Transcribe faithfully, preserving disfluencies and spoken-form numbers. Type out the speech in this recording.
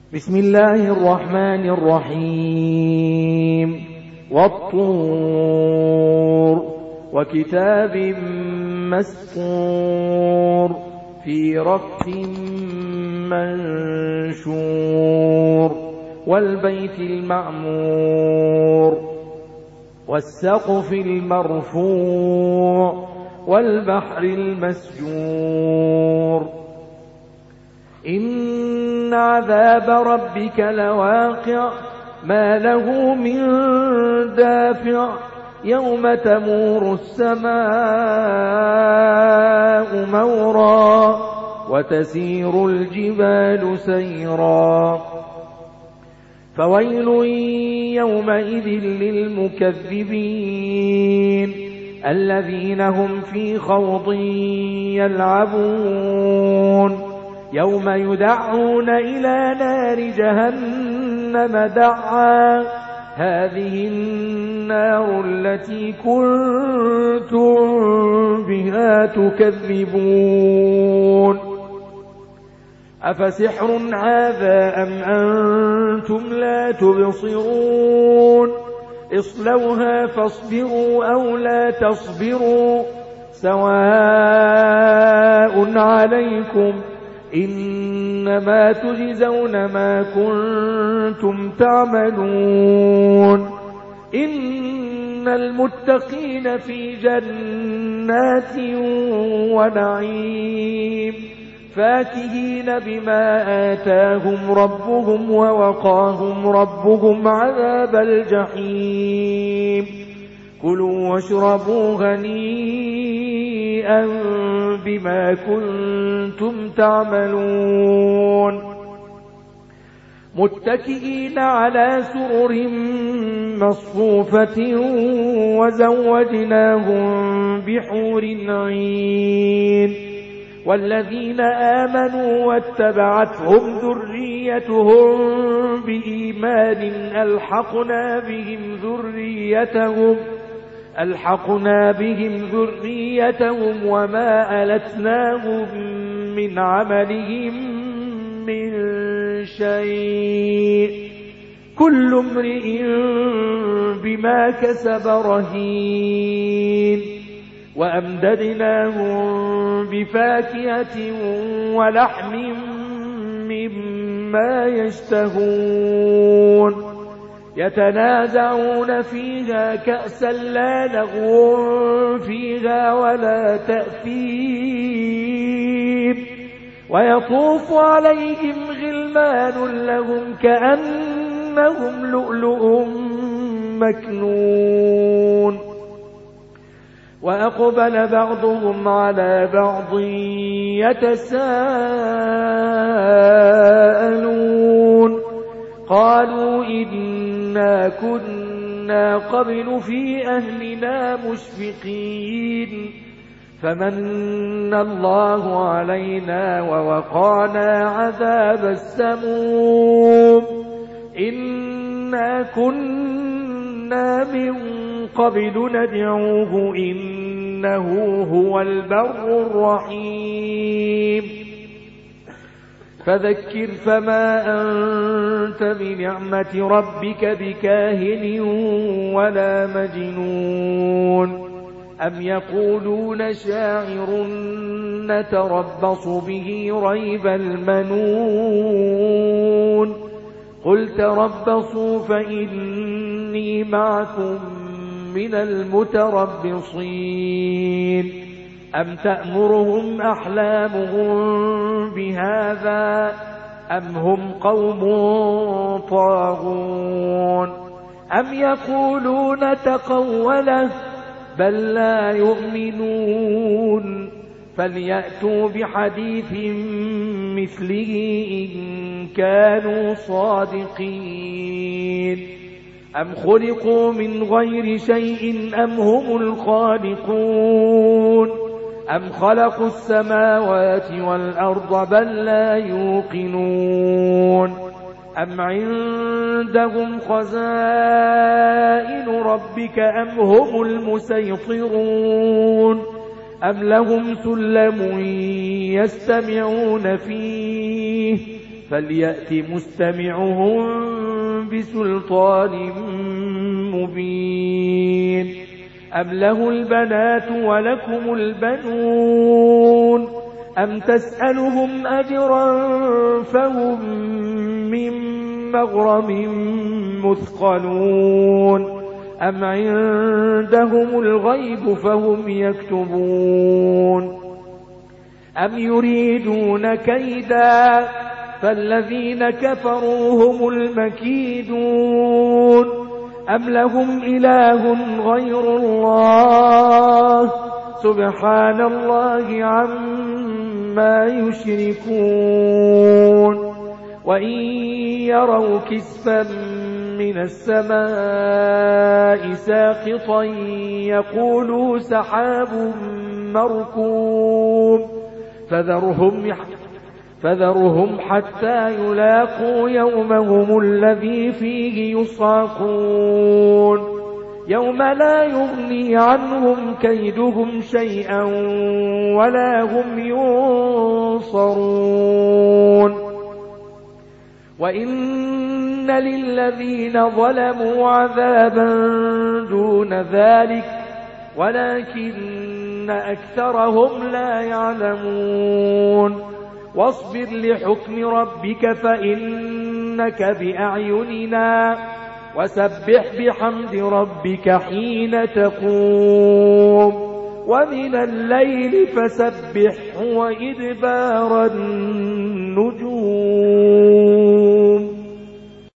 بسم الله الرحمن الرحيم والطور وكتاب مسطور في رق منشور والبيت المعمور والسقف المرفوع والبحر المسجور إن عذاب ربك لواقع ما له من دافع يوم تمور السماء مورا وتسير الجبال سيرا فويل يومئذ للمكذبين الذين هم في خوض يلعبون يوم يدعون إلى نار جهنم دعا هذه النار التي كنتم بها تكذبون أفسحر هذا أم أنتم لا تبصرون اصلوها فاصبروا أو لا تصبروا سواء عليكم إنما تجزون ما كنتم تعملون إن المتقين في جنات ونعيم فاكهين بما آتاهم ربهم ووقاهم ربهم عذاب الجحيم كلوا واشربوا هنيئا بما كنتم تعملون متكئين على سرر مصفوفة وزوجناهم بحور عين والذين آمنوا واتبعتهم ذريتهم بإيمان ألحقنا بهم ذريتهم ألحقنا بهم ذريتهم وما ألتناهم من عملهم من شيء كل امرئ بما كسب رهين وأمددناهم بفاكهة ولحم مما يشتهون يتنازعون فيها كأسا لا لغو فيها ولا تأثيم ويطوف عليهم غلمان لهم كأنهم لؤلؤ مكنون وأقبل بعضهم على بعض يتساءلون قالوا إنا كنا قبل في أهلنا مشفقين فمن الله علينا ووقانا عذاب السموم إنا كنا من قبل ندعوه إنه هو البر الرحيم فذكر فما أنت بنعمة ربك بكاهن ولا مجنون أم يقولون شاعر نتربص به ريب المنون قل تربصوا فإني معكم من المتربصين أم تأمرهم أحلامهم بهذا أم هم قوم طاغون أم يقولون تقوله بل لا يؤمنون فليأتوا بحديث مثله إن كانوا صادقين أم خلقوا من غير شيء أم هم الخالقون أم خلقوا السماوات والأرض بل لا يوقنون أم عندهم خزائن ربك أم هم المسيطرون أم لهم سلم يستمعون فيه فليأت مستمعهم بسلطان مبين أم له البنات ولكم البنون أم تسألهم أجرا فهم من مغرم مثقلون أم عندهم الغيب فهم يكتبون أم يريدون كيدا فالذين كفروا هم المكيدون أم لهم إله غير الله سبحان الله عما يشركون وإن يروا كسفا من السماء ساقطا يقولوا سحاب مركوم فذرهم فذرهم حتى يلاقوا يومهم الذي فيه يصعقون يوم لا يغني عنهم كيدهم شيئا ولا هم ينصرون وإن للذين ظلموا عذابا دون ذلك ولكن أكثرهم لا يعلمون واصبر لحكم ربك فإنك بأعيننا وسبح بحمد ربك حين تقوم ومن الليل فسبحه وإدبار النجوم